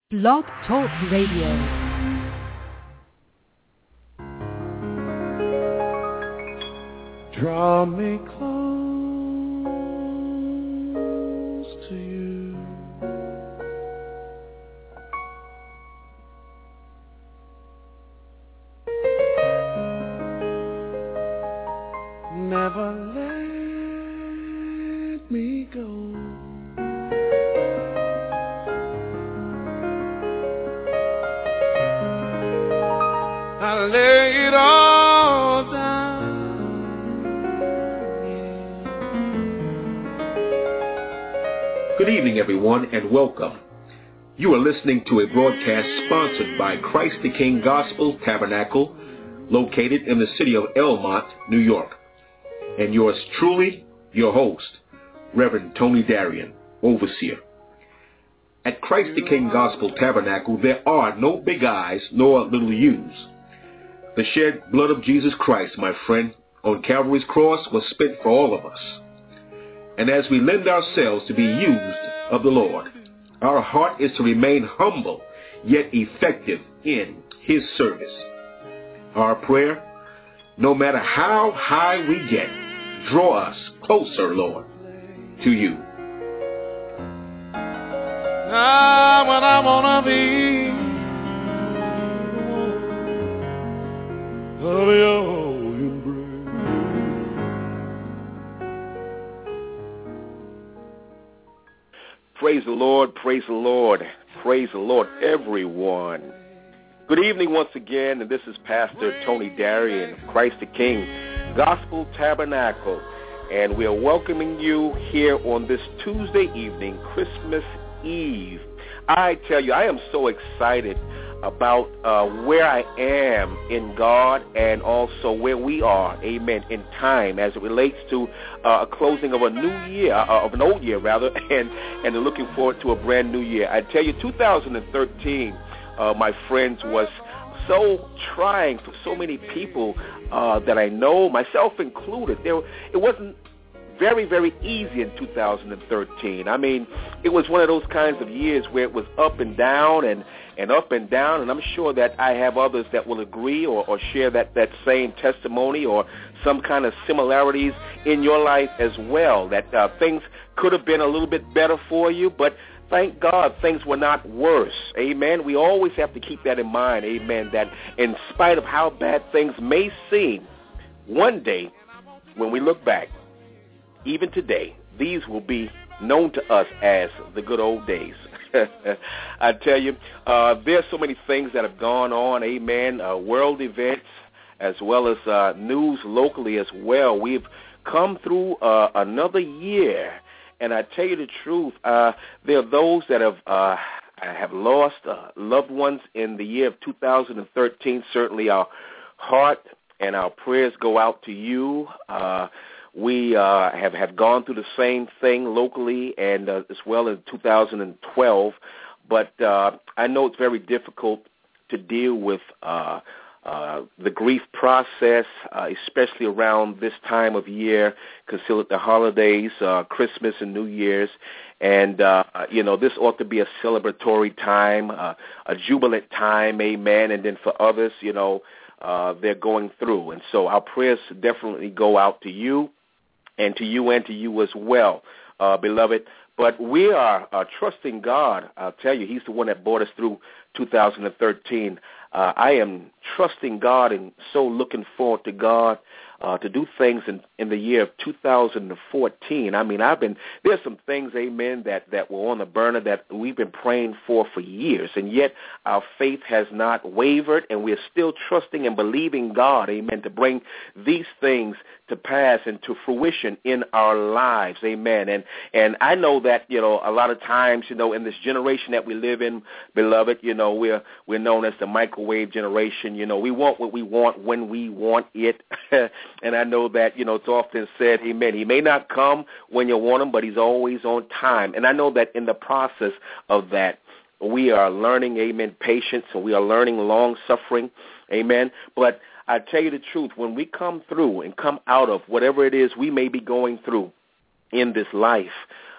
Blog Talk Radio. Draw me close to you. Never let me go. I lay it all down. Good evening, everyone, and welcome. You are listening to a broadcast sponsored by Christ the King Gospel Tabernacle, located in the city of Elmont, New York. And yours truly, your host, Reverend Tony Darian, Overseer. At Christ the King Gospel Tabernacle, there are no big I's nor little U's. The shed blood of Jesus Christ, my friend, on Calvary's cross was spent for all of us. And as we lend ourselves to be used of the Lord, our heart is to remain humble, yet effective in His service. Our prayer, no matter how high we get, draw us closer, Lord, to you. Now when I wanna be of your embrace. Praise the Lord, praise the Lord, praise the Lord, everyone. Good evening once again, and this is Pastor Tony Darian of Christ the King Gospel Tabernacle, and we are welcoming you here on this Tuesday evening, Christmas Eve. I tell you, I am so excited about where I am in God and also where we are, amen, in time as it relates to a closing of a new year, of an old year rather, and looking forward to a brand new year. I tell you, 2013, my friends, was so trying for so many people that I know, myself included. It wasn't very, very easy in 2013. I mean, it was one of those kinds of years where it was up and down and up and down, and I'm sure that I have others that will agree or share that same testimony or some kind of similarities in your life as well, that things could have been a little bit better for you, but thank God things were not worse, amen. We always have to keep that in mind, amen, that in spite of how bad things may seem, one day when we look back, even today, these will be known to us as the good old days. I tell you, there's so many things that have gone on, amen, world events as well as news locally as well. We've come through another year, and I tell you the truth, there are those that have lost loved ones in the year of 2013. Certainly our heart and our prayers go out to you. We have gone through the same thing locally and as well in 2012, but I know it's very difficult to deal with the grief process, especially around this time of year, considered the holidays, Christmas and New Year's, and this ought to be a celebratory time, a jubilant time, amen, and then for others, they're going through, and so our prayers definitely go out to you. And to you as well, beloved. But we are trusting God. I'll tell you, He's the one that brought us through 2013. I am trusting God and so looking forward to God to do things in the year of 2014. I mean, there's some things, amen, that were on the burner that we've been praying for years, and yet our faith has not wavered, and we're still trusting and believing God, amen, to bring these things to pass and to fruition in our lives, amen. And I know that, a lot of times, in this generation that we live in, beloved, we're known as the microwave generation. We want what we want when we want it. And I know that, it's often said, amen, He may not come when you want Him, but He's always on time. And I know that in the process of that, we are learning, amen, patience, and we are learning long-suffering, amen. But I tell you the truth, when we come through and come out of whatever it is we may be going through in this life,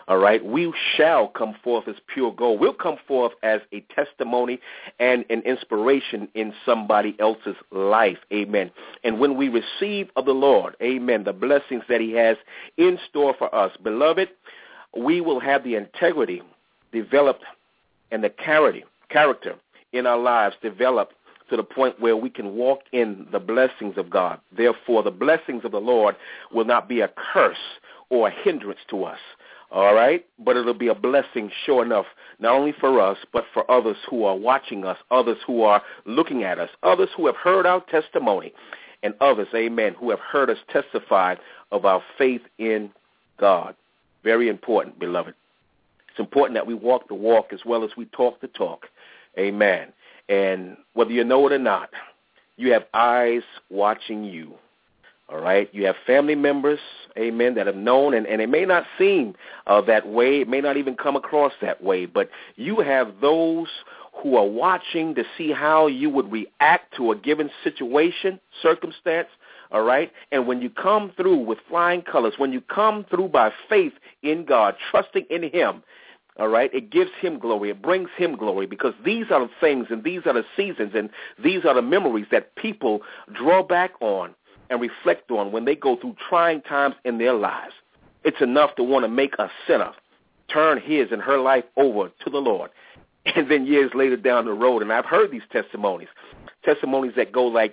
all right, we shall come forth as pure gold. We'll come forth as a testimony and an inspiration in somebody else's life, amen. And when we receive of the Lord, amen, the blessings that he has in store for us, beloved, we will have the integrity developed and the character in our lives developed to the point where we can walk in the blessings of God. Therefore, the blessings of the Lord will not be a curse or a hindrance to us. All right? But it'll be a blessing, sure enough, not only for us, but for others who are watching us, others who are looking at us, others who have heard our testimony, and others, amen, who have heard us testify of our faith in God. Very important, beloved. It's important that we walk the walk as well as we talk the talk. Amen. And whether you know it or not, you have eyes watching you. All right, you have family members, amen, that have known, and it may not seem that way. It may not even come across that way, but you have those who are watching to see how you would react to a given situation, circumstance, all right? And when you come through with flying colors, when you come through by faith in God, trusting in him, all right, it gives him glory. It brings him glory because these are the things and these are the seasons and these are the memories that people draw back on and reflect on when they go through trying times in their lives. It's enough to want to make a sinner turn his and her life over to the Lord. And then years later down the road, and I've heard these testimonies that go like,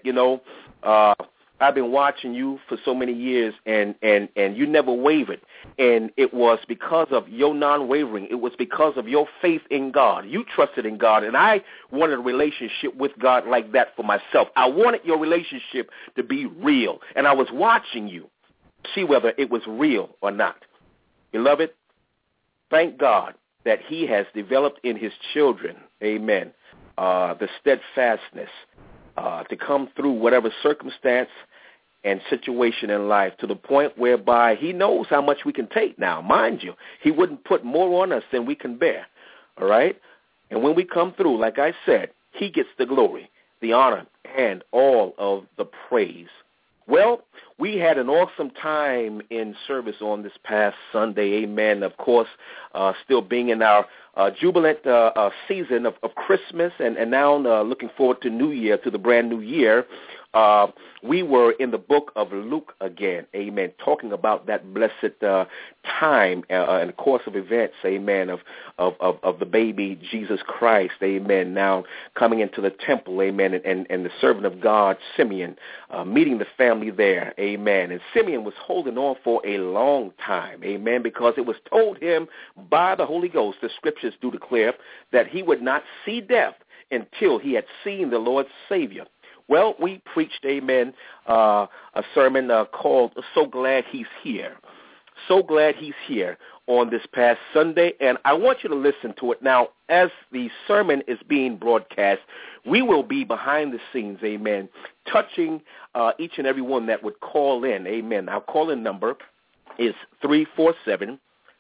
I've been watching you for so many years, and you never wavered. And it was because of your non-wavering. It was because of your faith in God. You trusted in God, and I wanted a relationship with God like that for myself. I wanted your relationship to be real, and I was watching you see whether it was real or not. Beloved, thank God that he has developed in his children, amen, the steadfastness to come through whatever circumstance and situation in life to the point whereby he knows how much we can take now. Mind you, he wouldn't put more on us than we can bear, all right? And when we come through, like I said, he gets the glory, the honor, and all of the praise. Well, we had an awesome time in service on this past Sunday, amen. Of course, still being in our jubilant season of Christmas and now looking forward to New Year, to the brand new year. We were in the book of Luke again, amen, talking about that blessed time and course of events, amen, of the baby Jesus Christ, amen, now coming into the temple, amen, and the servant of God, Simeon, meeting the family there, amen. And Simeon was holding on for a long time, amen, because it was told him by the Holy Ghost, the scriptures do declare, that he would not see death until he had seen the Lord's Savior. Well, we preached, amen, a sermon called So Glad He's Here. So glad he's here on this past Sunday, and I want you to listen to it. Now, as the sermon is being broadcast, we will be behind the scenes, amen, touching each and every one that would call in, amen. Our call-in number is 347-637-2793,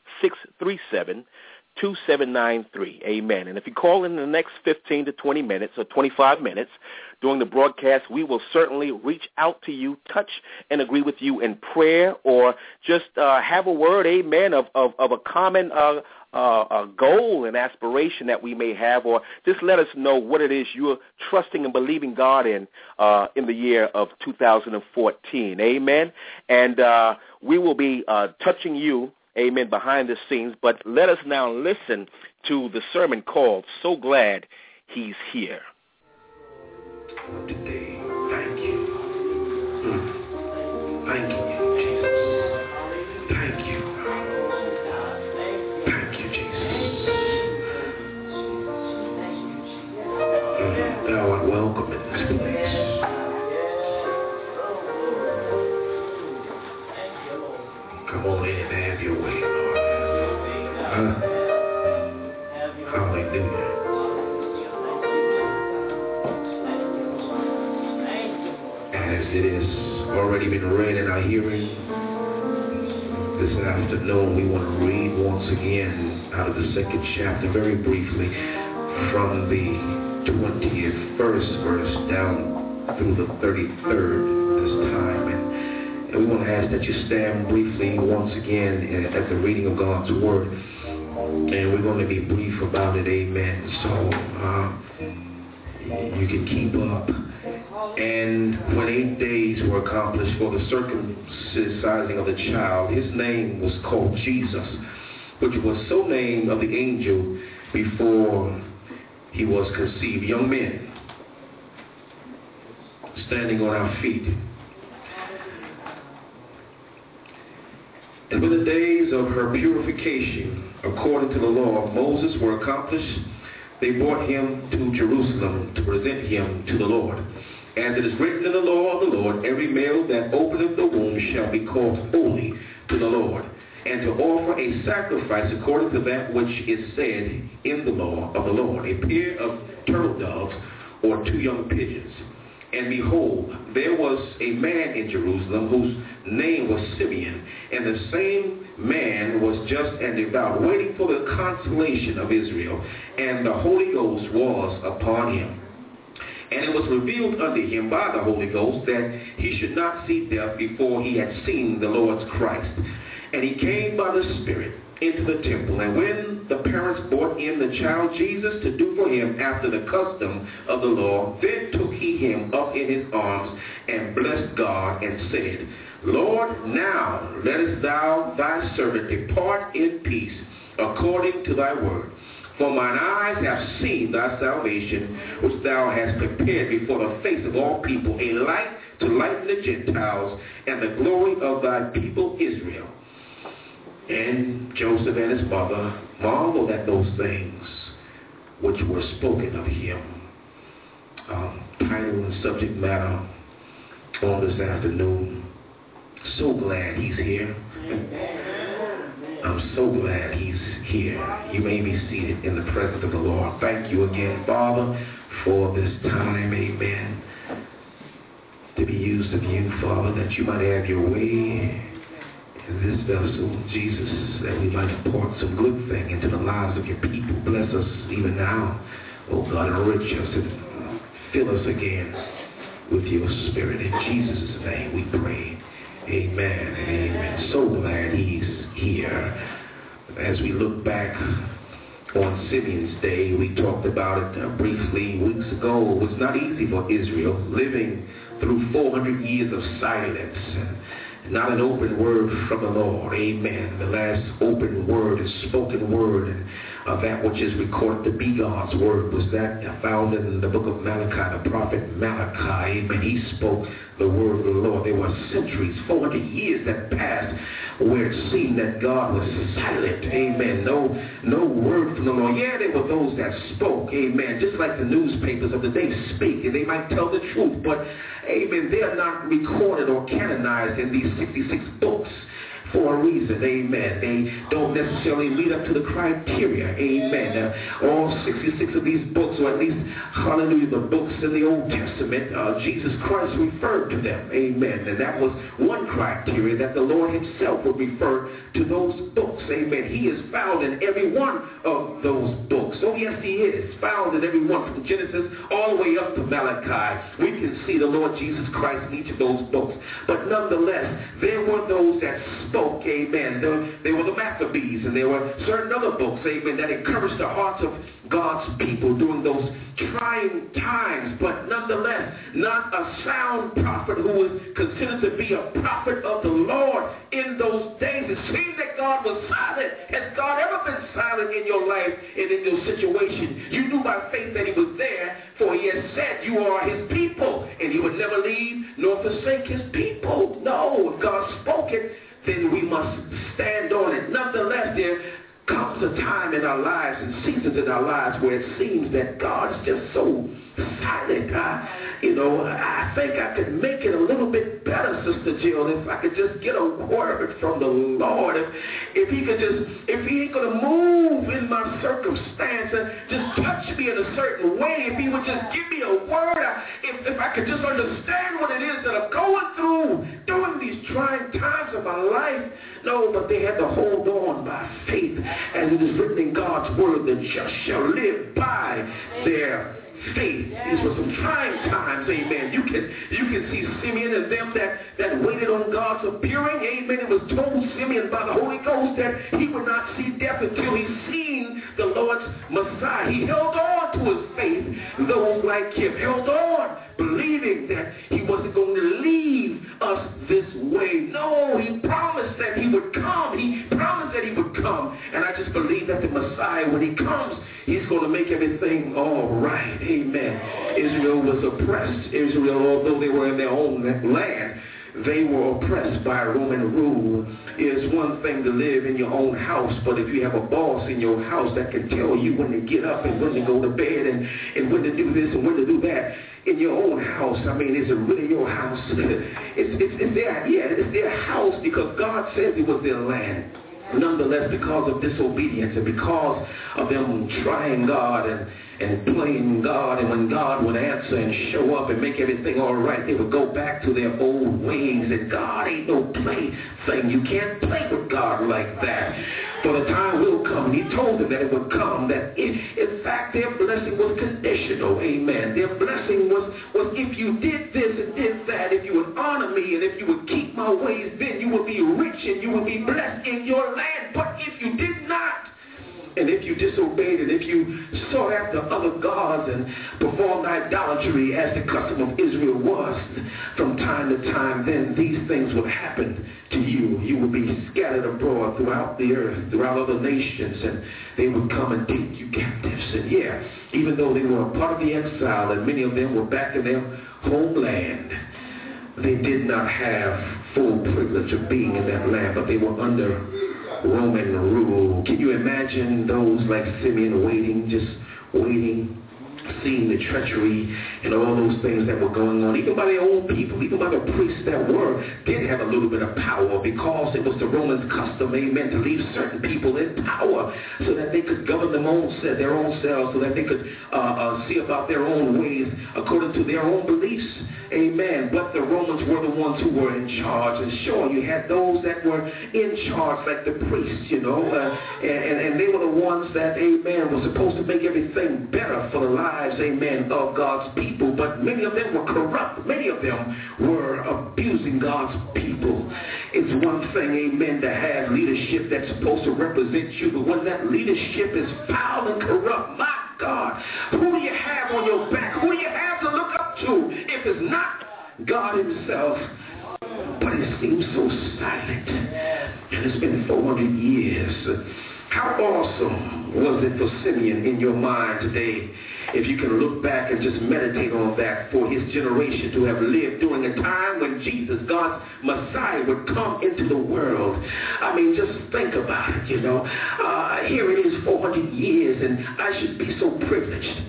amen. And if you call in the next 15 to 20 minutes or 25 minutes during the broadcast, we will certainly reach out to you, touch and agree with you in prayer, or just have a word, amen, of a common goal and aspiration that we may have, or just let us know what it is you're trusting and believing God in the year of 2014, amen. And we will be touching you, amen, behind the scenes. But let us now listen to the sermon called So Glad He's Here. Today, thank you. Thank you, Jesus. Thank you. Thank you, Jesus. Thou art welcome in this place. Come on in and have your way, Lord. Hallelujah. As it has already been read in our hearing this afternoon, we want to read once again out of the second chapter very briefly from the 21st verse down through the 33rd this time. And we want to ask that you stand briefly once again at the reading of God's Word. And we're going to be brief about it, amen. So you can keep up. And when 8 days were accomplished for the circumcising of the child, his name was called Jesus, which was so named of the angel before he was conceived. Young men, standing on our feet. And when the days of her purification, according to the law of Moses, were accomplished, they brought him to Jerusalem to present him to the Lord. As it is written in the law of the Lord, every male that openeth the womb shall be called holy to the Lord, and to offer a sacrifice according to that which is said in the law of the Lord, a pair of turtle doves or 2 young pigeons. And behold, there was a man in Jerusalem whose name was Simeon, and the same man was just and devout, waiting for the consolation of Israel, and the Holy Ghost was upon him. And it was revealed unto him by the Holy Ghost that he should not see death before he had seen the Lord's Christ. And he came by the Spirit into the temple. And when the parents brought in the child Jesus to do for him after the custom of the law, then took he him up in his arms and blessed God and said, Lord, now lettest thou thy servant depart in peace according to thy word. For mine eyes have seen thy salvation, which thou hast prepared before the face of all people, a light to lighten the Gentiles, and the glory of thy people Israel. And Joseph and his mother marveled at those things which were spoken of him. Title and subject matter on this afternoon. So glad he's here. I'm so glad he's here. You may be seated in the presence of the Lord. Thank you again, Father, for this time, amen, to be used of you, Father, that you might have your way in this vessel, Jesus, that we might impart some good thing into the lives of your people. Bless us even now, oh God, enrich us and fill us again with your Spirit. In Jesus' name we pray. Amen and amen. So glad he's here. As we look back on Simeon's day, we talked about it briefly weeks ago. It was not easy for Israel, living through 400 years of silence and not an open word from the Lord. Amen. The last open word is spoken word, and that which is recorded to be God's word was that found in the book of Malachi, the prophet Malachi. Amen. He spoke the word of the Lord. There were centuries, 400 years that passed where it seemed that God was silent. Amen. No word from the Lord. Yeah, there were those that spoke. Amen. Just like the newspapers of the day speak, and they might tell the truth, but amen, they are not recorded or canonized in these 66 books for a reason. Amen. They don't necessarily lead up to the criteria. Amen. All 66 of these books, or at least, hallelujah, the books in the Old Testament, Jesus Christ referred to them. Amen. And that was one criteria, that the Lord himself would refer to those books. Amen. He is found in every one of those books. Oh, yes, he is found in every one, from Genesis all the way up to Malachi. We can see the Lord Jesus Christ in each of those books. But nonetheless, there were those that spoke. Amen. There were the Maccabees, and there were certain other books, amen, that encouraged the hearts of God's people during those trying times. But nonetheless, not a sound prophet who was considered to be a prophet of the Lord in those days. It seemed that God was silent. Has God ever been silent in your life and in your situation? You knew by faith that he was there, for he has said you are his people, and he would never leave nor forsake his people. No, if God spoke it, then we must stand on it. Nonetheless, there comes a time in our lives and seasons in our lives where it seems that God is just so silent. I think I could make it a little bit better, Sister Jill, if I could just get a word from the Lord. If he ain't going to move in my circumstance and just touch me in a certain way, if he would just give me a word, if I could just understand what it is that I'm going through during these trying times of my life. No, but they had to hold on by faith. as it is written in God's word, the just shall live by their faith. These were some trying times, amen. You can see Simeon and them that waited on God's appearing, amen. It was told Simeon by the Holy Ghost that he would not see death until he seen the Lord's Messiah. He held on to his faith. Those like him held on, believing that he wasn't going to leave us this way. No, he promised that he would come. He promised that he would come. And I just believe that the Messiah, when he comes, he's going to make everything all right. Amen. Israel was oppressed. Israel, although they were in their own land, they were oppressed by Roman rule. It's one thing to live in your own house, but if you have a boss in your house that can tell you when to get up and when to go to bed and when to do this and when to do that in your own house, I mean, is it really your house? It's their house because God says it was their land. Nonetheless, because of disobedience and because of them trying God and playing God, and when God would answer and show up and make everything all right, they would go back to their old ways. And God ain't no play thing. You can't play with God like that. For the time will come, he told them that it would come, that in fact their blessing was conditional. Amen. Their blessing was if you did this and did that, if you would honor me and if you would keep my ways, then you would be rich and you would be blessed in your land. But if you did not, and if you disobeyed, and if you sought after other gods and performed idolatry as the custom of Israel was from time to time, then these things would happen to you. You would be scattered abroad throughout the earth, throughout other nations, and they would come and take you captives. And even though they were a part of the exile, and many of them were back in their homeland, they did not have full privilege of being in that land, but they were under Roman rule. Can you imagine those like Simeon waiting, seeing the treachery and all those things that were going on, even by their own people, even by the priests that did have a little bit of power, because it was the Romans' custom, amen, to leave certain people in power so that they could govern their own selves, so that they could see about their own ways according to their own beliefs, amen. But the Romans were the ones who were in charge, and sure, you had those that were in charge, like the priests, and they were the ones that, amen, were supposed to make everything better for the lives, amen, of God's people. But many of them were corrupt. Many of them were abusing God's people. It's one thing, amen, to have leadership that's supposed to represent you, but when that leadership is foul and corrupt, my God, who do you have on your back? Who do you have to look up to if it's not God himself? But it seems so silent, and it's been 400 years. How awesome was it for Simeon in your mind today, if you can look back and just meditate on that, for his generation to have lived during a time when Jesus, God's Messiah, would come into the world. I mean, just think about it, Here it is, 400 years, and I should be so privileged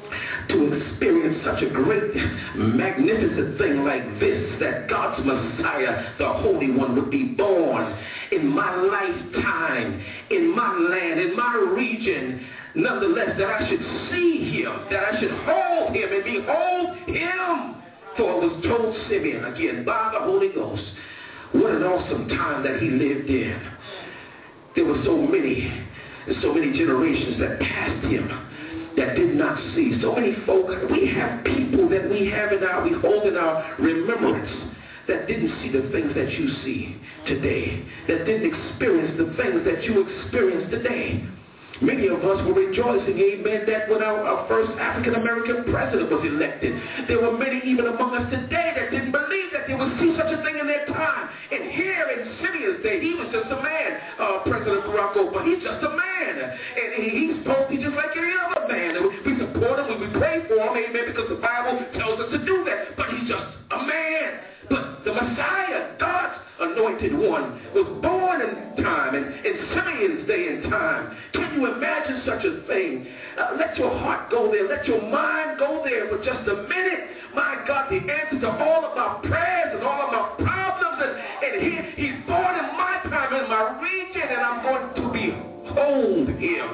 to experience such a great, magnificent thing like this, that God's Messiah, the Holy One, would be born in my lifetime, in my land, in my region. Nonetheless, that I should see him, that I should hold him and behold him. For it was told Simeon, again, by the Holy Ghost, what an awesome time that he lived in. There were so many generations that passed him that did not see. So many folk, we have people that we hold in our remembrance that didn't see the things that you see today, that didn't experience the things that you experience today. Many of us were rejoicing, amen, that when our first African-American president was elected, there were many even among us today that didn't believe that they would see such a thing in their time. And here in Simeon's day, he was just a man, President Barack Obama. He's just a man. And he's supposed to be just like any other man. And we support him, we pray for him, amen, because the Bible tells us to do that. But he's just a man. But the Messiah, God's anointed one, was born in time, and in Simeon's day and time. Can you imagine such a thing? Let your heart go there. Let your mind go there for just a minute. My God, the answer to all of our prayers and all of our problems, and he's born in my time, in my region, and I'm going to behold him.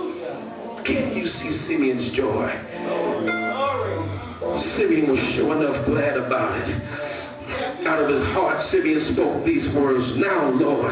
Can you see Simeon's joy? Simeon was sure enough glad about it. Out of his heart, Simeon spoke these words, "Now, Lord,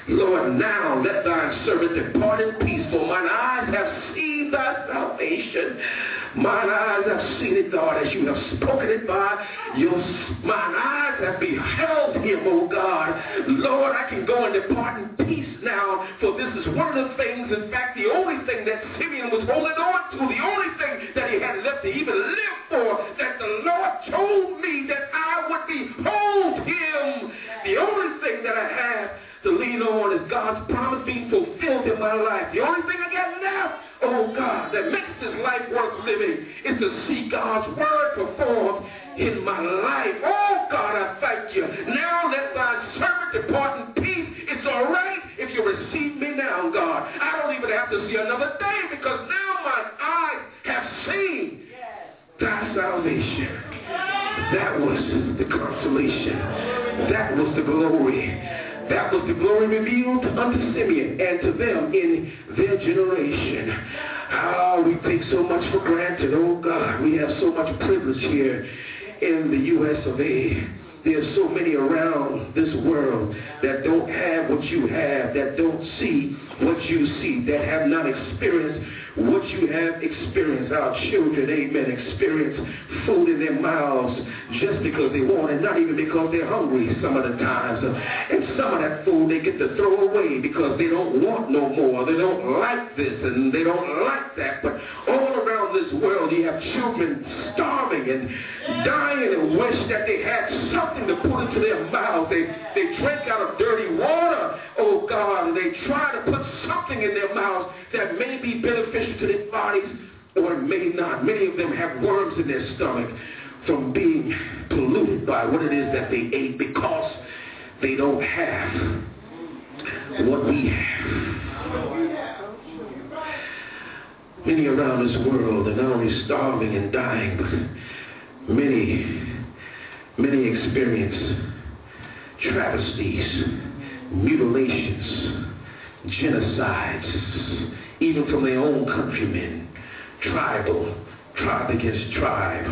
Lord, now let thy servant depart in peace, for mine eyes have seen thy salvation. Mine eyes have seen it, God, as you have spoken it by your, mine eyes have beheld him, oh God. Lord, I can go and depart in peace now, for this is one of the things, in fact, the only thing that Simeon was holding on to, the only thing that he had left to even live for, that the Lord told me that I would behold him. The only thing that I have to lean on is God's promise being fulfilled in my life. The only thing I got left, oh God, that makes this life worth living is to see God's word performed in my life. Oh God, I thank you. Now let thy servant depart in peace. It's all right if you receive me now, God. I don't even have to see another day, because now my eyes have seen thy salvation. That was the consolation. That was the glory. That was the glory revealed unto Simeon and to them in their generation. We take so much for granted. Oh God, we have so much privilege here in the U.S. of A. There's so many around this world that don't have what you have, that don't see what you see, that have not experienced what you have experienced. Our children, amen, experience food in their mouths just because they want it, not even because they're hungry some of the times. And some of that food they get to throw away because they don't want no more. They don't like this and they don't like that. But all around this world you have children starving and dying and wish that they had something to put into their mouths. They drink out of dirty water, oh God, and they try to put something in their mouths that may be beneficial to their bodies or it may not. Many of them have worms in their stomach from being polluted by what it is that they ate, because they don't have what we have. Many around this world are not only starving and dying, but many experience travesties, mutilations, genocides, even from their own countrymen, tribe against tribe,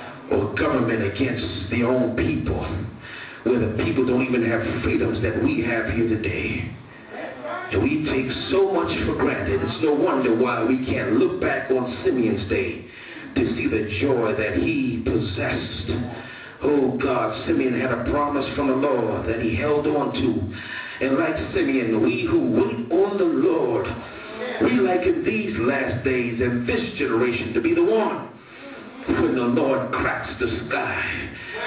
or government against their own people, where the people don't even have freedoms that we have here today. And we take so much for granted. It's no wonder why we can't look back on Simeon's day to see the joy that he possessed. Oh God, Simeon had a promise from the Lord that he held on to. And like Simeon, we who wait on the Lord, we like in these last days and this generation to be the one when the Lord cracks the sky.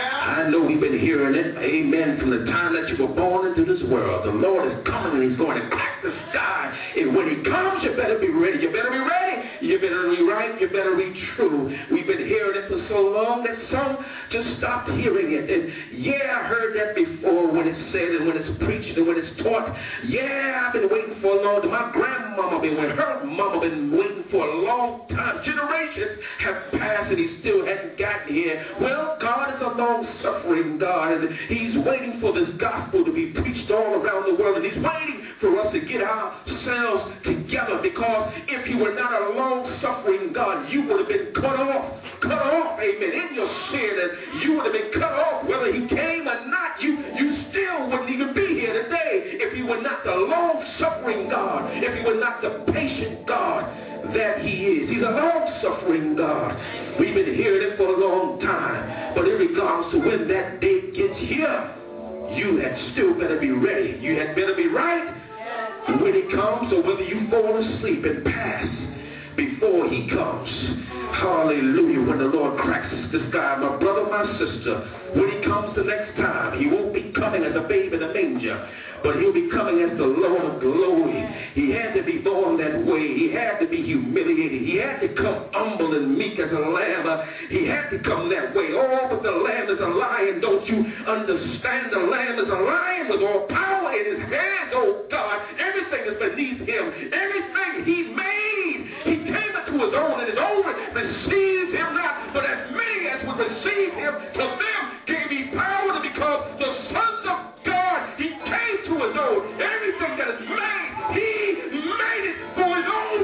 I know we've been hearing it, amen, from the time that you were born into this world. The Lord is coming and he's going to crack the sky. And when he comes, you better be ready. You better be ready. You better be right. You better be true. We've been hearing it for so long that some just stopped hearing it. And yeah, I heard that before when it's said and when it's preached and when it's taught. Yeah, I've been waiting for a long time. My grandmama been waiting. Her mama been waiting for a long time. Generations have passed and he still hadn't gotten here. Well, God is a long-suffering God, and he's waiting for this gospel to be preached all around the world, and he's waiting for us to get ourselves together, because if you were not a long-suffering God, you would have been cut off, amen, in your sin, and you would have been cut off whether he came or not. You still wouldn't even be here today if you were not the long-suffering God, if you were not the patient God that he is. He's a long-suffering God. We've been hearing it for a long time, but in regards to when that day gets here, you had still better be ready. You had better be right when he comes, or whether you fall asleep and pass before he comes. Hallelujah. When the Lord cracks the sky, my brother, my sister, when he comes the next time, he won't be coming as a babe in a manger, but he'll be coming as the Lord of glory. He had to be born that way. He had to be humiliated. He had to come humble and meek as a lamb. He had to come that way. Oh, but the lamb is a lion. Don't you understand? The lamb is a lion with all power in his hand. Oh, God, everything is beneath him. Everything he made. He came into his own, and his own received him not. But as many as would receive him, to them gave he power to become the sons of God. He came to his own. Everything that is made, he made it for his own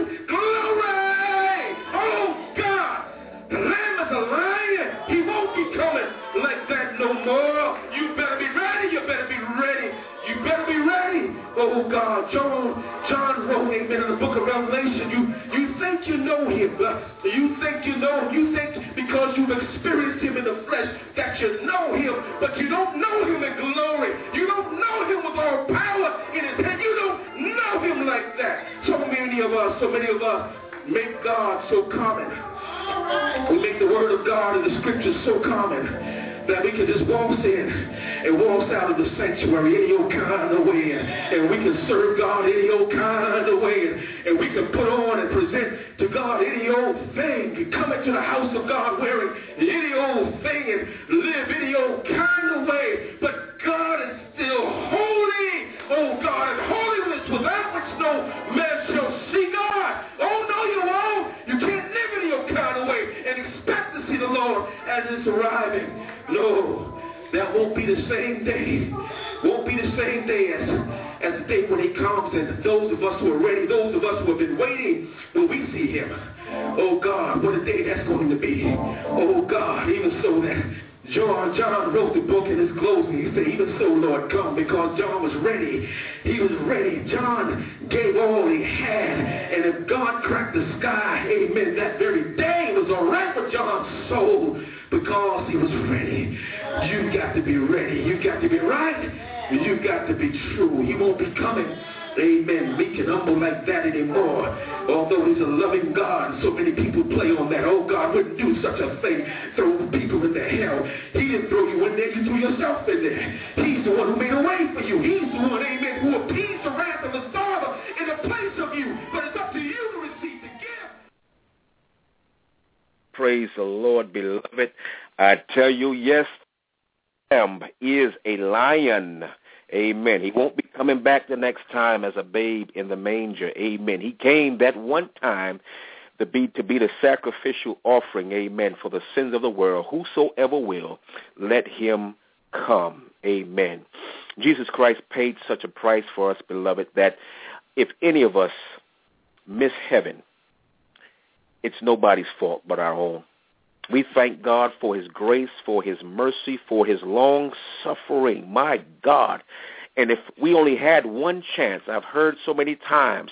glory. Oh, God. The Lamb is a lion. He won't be coming like that no more. You better be ready. You better be ready. You better be ready. Oh, God. John wrote, amen, in the book of Revelation, you think you know him. You think you know him. You think because you've experienced him in the flesh that you know him, but you don't know him in glory. You don't know him with all power in his hand. You don't know him like that. So many of us make God so common. We make the word of God and the scriptures so common that we can just waltz in and waltz out of the sanctuary any old kind of way, and we can serve God any old kind of way, and we can put on and present to God any old thing, and come into the house of God wearing any old thing and live any old kind of way, but God is still holy. Oh God, and holiness without which no man shall see God. Oh no, you won't. You can't live any old kind of way and expect to see the Lord as it's arriving. No, that won't be the same day. Won't be the same day as the day when he comes, and those of us who are ready, those of us who have been waiting, when we see him. Oh God, what a day that's going to be. Oh God, even so that John wrote the book in his closing. He said, even so, Lord, come, because John was ready. He was ready. John gave all he had. And if God cracked the sky, amen, that very day was all right for John's soul because he was ready. You got to be ready. You got to be right. You got to be true. He won't be coming, amen, meek and humble like that anymore. Although he's a loving God, so many people play on that. Oh, God wouldn't do such a thing, throw people into hell. He didn't throw you in there, you threw yourself in there. He's the one who made a way for you. He's the one, amen, who appeased the wrath of the Father in the place of you. But it's up to you to receive the gift. Praise the Lord, beloved. I tell you, yes, Lamb is a lion. Amen. He won't be coming back the next time as a babe in the manger. Amen. He came that one time to be the sacrificial offering. Amen. For the sins of the world. Whosoever will, let him come. Amen. Jesus Christ paid such a price for us, beloved, that if any of us miss heaven, it's nobody's fault but our own. We thank God for his grace, for his mercy, for his long suffering. My God. And if we only had one chance, I've heard so many times,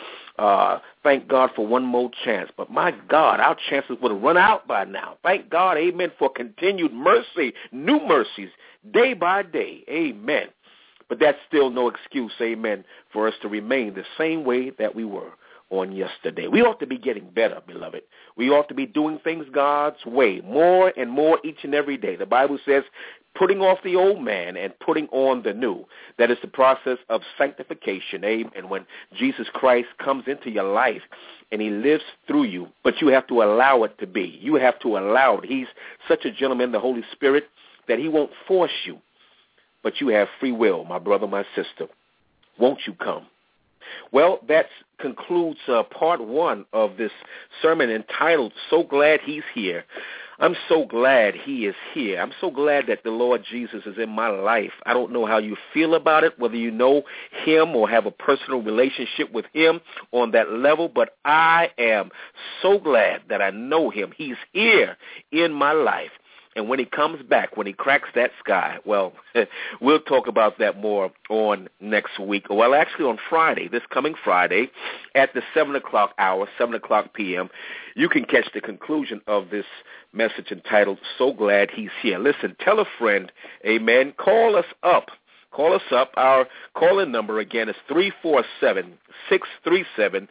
thank God for one more chance. But my God, our chances would have run out by now. Thank God, amen, for continued mercy, new mercies, day by day. Amen. But that's still no excuse, amen, for us to remain the same way that we were on yesterday. We ought to be getting better, beloved. We ought to be doing things God's way more and more each and every day. The Bible says, putting off the old man and putting on the new. That is the process of sanctification. Amen. When Jesus Christ comes into your life and he lives through you, but you have to allow it to be. You have to allow it. He's such a gentleman, the Holy Spirit, that he won't force you, but you have free will, my brother, my sister. Won't you come? Well, that concludes part one of this sermon entitled, So Glad He's Here. I'm so glad he is here. I'm so glad that the Lord Jesus is in my life. I don't know how you feel about it, whether you know him or have a personal relationship with him on that level, but I am so glad that I know him. He's here in my life. And when he comes back, when he cracks that sky, well, we'll talk about that more on next week. Well, actually on Friday, this coming Friday, at the 7 o'clock hour, 7 o'clock p.m., you can catch the conclusion of this message entitled, So Glad He's Here. Listen, tell a friend, amen, call us up. Call us up. Our call-in number, again, is 347-637-2793.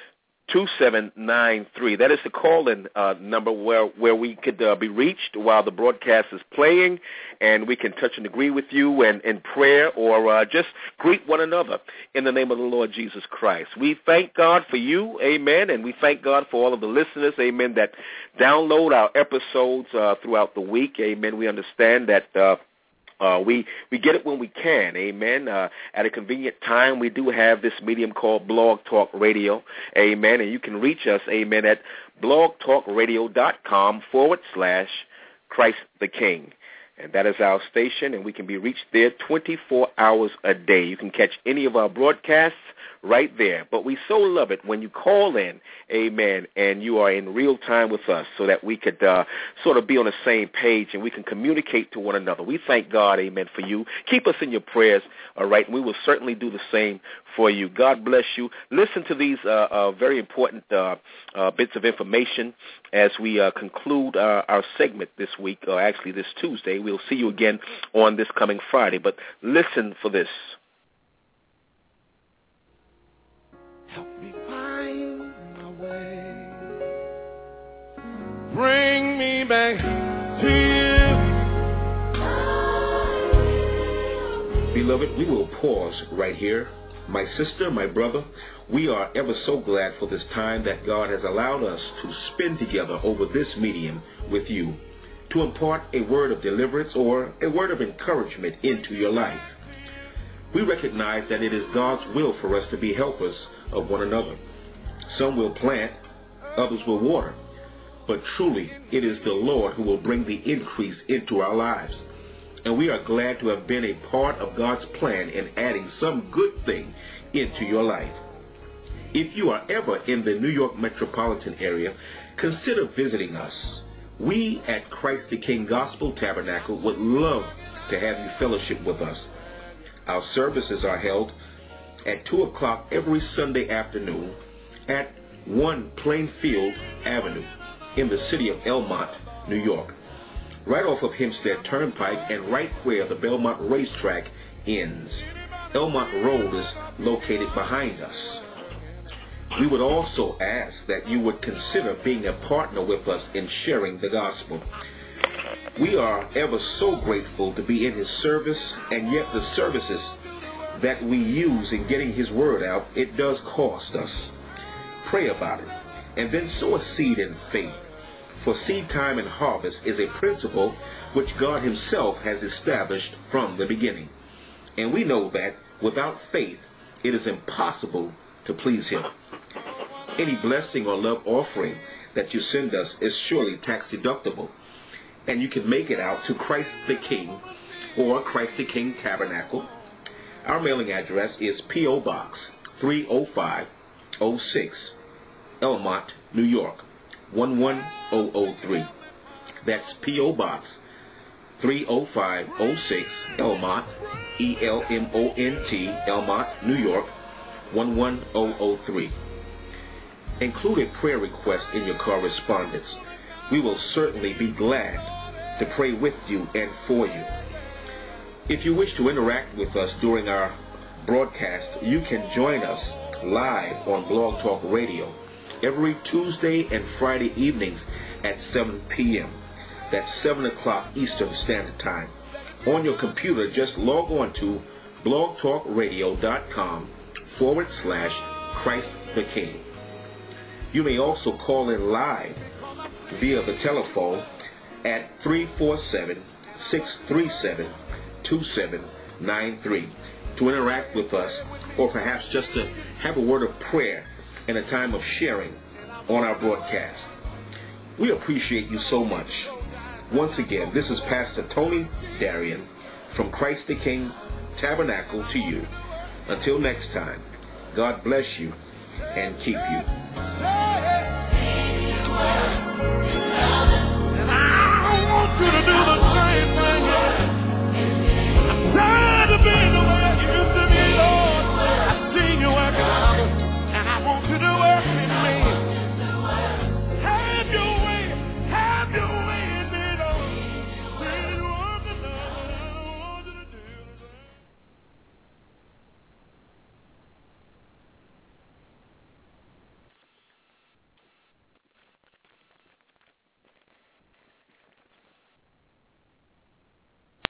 That is the call-in number where we could be reached while the broadcast is playing, and we can touch and agree with you and in prayer or just greet one another in the name of the Lord Jesus Christ. We thank God for you, amen, and we thank God for all of the listeners, amen, that download our episodes throughout the week, amen. We understand that we get it when we can, amen. At a convenient time, we do have this medium called Blog Talk Radio, amen, and you can reach us, amen, at blogtalkradio.com/Christ the King. And that is our station, and we can be reached there 24 hours a day. You can catch any of our broadcasts right there. But we so love it when you call in, amen, and you are in real time with us so that we could sort of be on the same page and we can communicate to one another. We thank God, amen, for you. Keep us in your prayers, all right, and we will certainly do the same for you. God bless you. Listen to these very important bits of information as we conclude our segment this week, or actually this Tuesday. We'll see you again on this coming Friday, but listen for this. Help me find my way. Bring me back to you. Beloved, we will pause right here. My sister, my brother, we are ever so glad for this time that God has allowed us to spend together over this medium with you to impart a word of deliverance or a word of encouragement into your life. We recognize that it is God's will for us to be helpers of one another. Some will plant, others will water, but truly it is the Lord who will bring the increase into our lives. And we are glad to have been a part of God's plan in adding some good thing into your life. If you are ever in the New York metropolitan area, consider visiting us. We at Christ the King Gospel Tabernacle would love to have you fellowship with us. Our services are held at 2 o'clock every Sunday afternoon at 1 Plainfield Avenue in the city of Elmont, New York, right off of Hempstead Turnpike and right where the Belmont Racetrack ends. Elmont Road is located behind us. We would also ask that you would consider being a partner with us in sharing the gospel. We are ever so grateful to be in His service, and yet the services that we use in getting His word out, it does cost us. Pray about it, and then sow a seed in faith. For seed time and harvest is a principle which God Himself has established from the beginning. And we know that without faith, it is impossible to please Him. Any blessing or love offering that you send us is surely tax deductible, and you can make it out to Christ the King or Christ the King Tabernacle. Our mailing address is P.O. Box 30506, Elmont, New York 11003. That's P.O. Box 30506, Elmont, E-L-M-O-N-T, Elmont, New York 11003. Include a prayer request in your correspondence. We will certainly be glad to pray with you and for you. If you wish to interact with us during our broadcast, you can join us live on Blog Talk Radio every Tuesday and Friday evenings at 7 p.m. That's 7 o'clock Eastern Standard Time. On your computer, just log on to blogtalkradio.com/Christ the King. You may also call in live via the telephone at 347-637-2793 to interact with us, or perhaps just to have a word of prayer and a time of sharing on our broadcast. We appreciate you so much. Once again, this is Pastor Tony Darian from Christ the King Tabernacle to you. Until next time, God bless you and keep you.